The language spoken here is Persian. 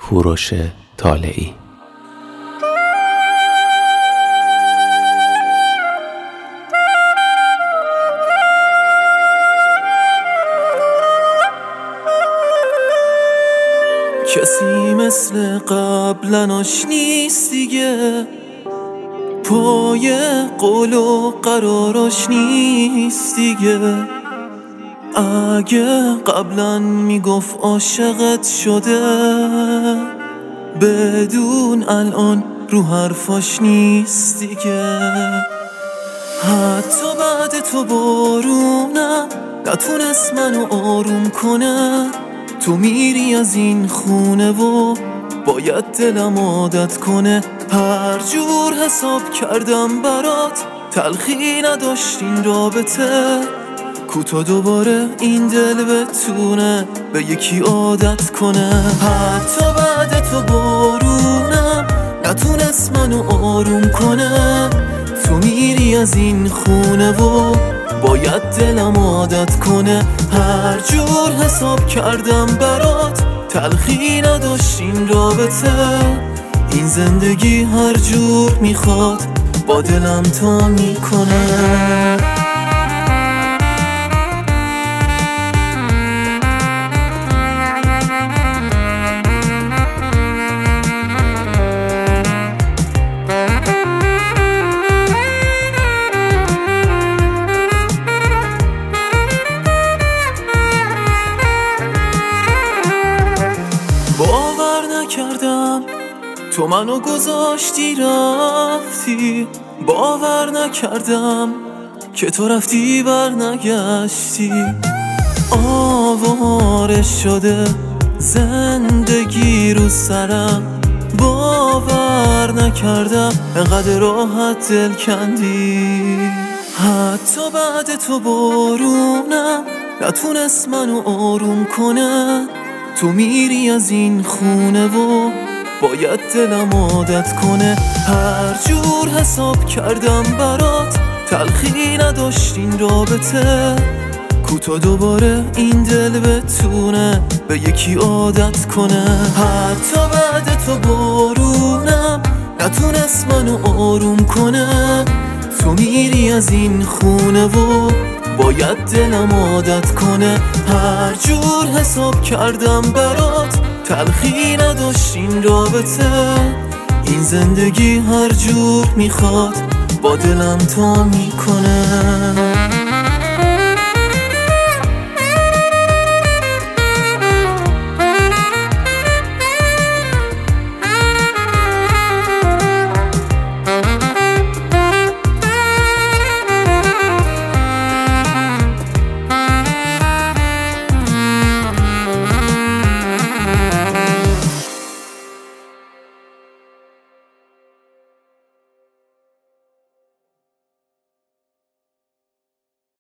کوروش طالعی. کسی مثل قبلا نیست دیگه، پای قول و قراراش نیست دیگه. اگه قبلا میگفت عاشقت شده، بدون الان رو حرفاش نیست دیگه. حتی بعد تو بارونم نتونست منو آروم کنه. تو میری از این خونه و باید دلم عادت کنه. هر جور حساب کردم برات، تلخی نداشت این رابطه. کوتا دوباره این دل بتونه به یکی عادت کنه. حتی بعد تو بارونم نتونست منو آروم کنه. تو میری از این خونه و باید دلم عادت کنه. هر جور حساب کردم برات، تلخی نداشت این رابطه. این زندگی هر جور میخواد با دلم تا میکنه. باور نکردم تو منو گذاشتی رفتی. باور نکردم که تو رفتی بر نگشتی. آواره شده زندگی رو سرم. باور نکردم انقدر راحت دل کندی. حتی بعد تو بارونم نتونست منو آروم کنه. تو میری از این خونه و باید دلم عادت کنه. هر جور حساب کردم برات، تلخی نداشت این رابطه. کوتا دوباره این دل بتونه به یکی عادت کنه. حتی بعد تو بارونم نتونست منو آروم کنه. تو میری از این خونه و باید دلم عادت کنه. هر جور حساب کردم برات، تلخی نداشت این رابطه. این زندگی هر جور میخواد با دلم تا میکنه.